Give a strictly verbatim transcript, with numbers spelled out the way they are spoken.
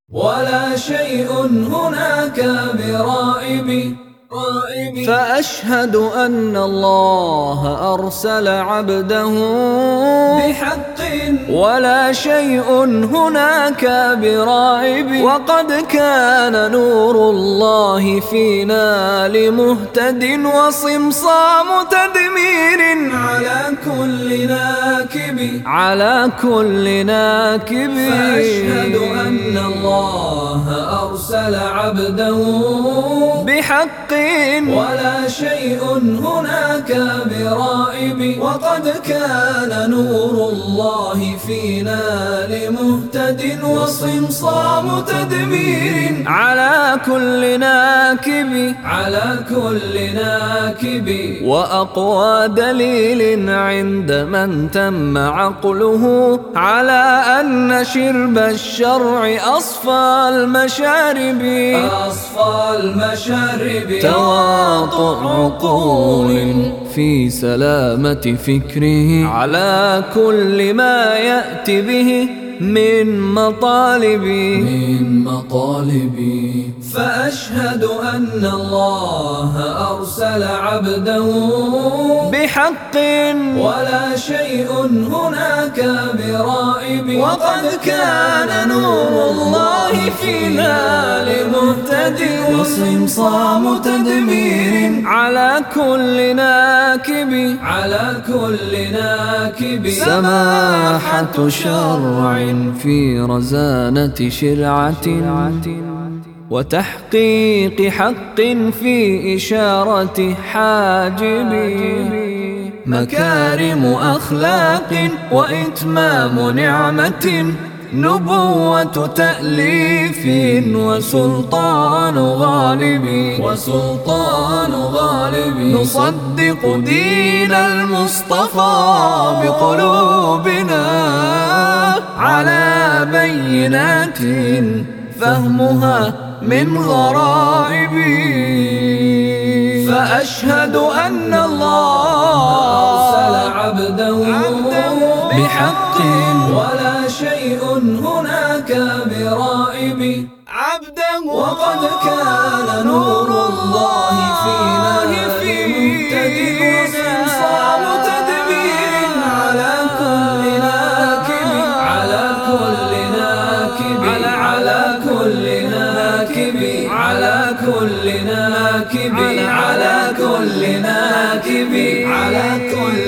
ولا شيء هناك برائب. فأشهد أن الله أرسل عبده بحق ولا شيء هناك برائب. وقد كان نور الله فينا لمهتد وصمصام تدمير على كل ناكب على كل ناكب. فأشهد أن الله أرسل عبده بحق ولا شيء هناك برائب. وقد كان نور الله فينا لمهتد وصمصام تدمير على كل ناكب على كل ناكب. وأقوى دليل عند من تم عقله على أن شرب الشرع أصفى المشارب أصفى المشارب. تواطؤ عقول في سلامة فكره على كل ما يأتي به من مطالبي من مطالبي. فأشهد أن الله أرسل عبده بحق ولا شيء هناك برائب. وقد كان نور الله فينا لمهتد وصمصام تدمير على كل ناكب على كل ناكب. سماحة شرع في رزانة شرعة وتحقيق حق في إشارة حاجب. مكارم أخلاق وإتمام نعمة نبوة تأليف وسلطان غالب وسلطان غالب. نصدق دين المصطفى بقلوبنا على بينات فهمها من غرائب. فأشهد أن الله أرسل عبده بحق ولا شيء هناك برائب. عبده وقد كان نور الله فينا لمهتد وصمصام تدمير على كل ناكب على كل ناكب على كل ناكب على كل ناكب على كل ناكب على كل